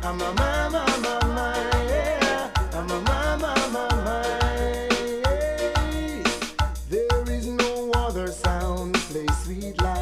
I'm a mama, mama, yeah. I'm a mama, mama, yeah. There is no other sound play sweet like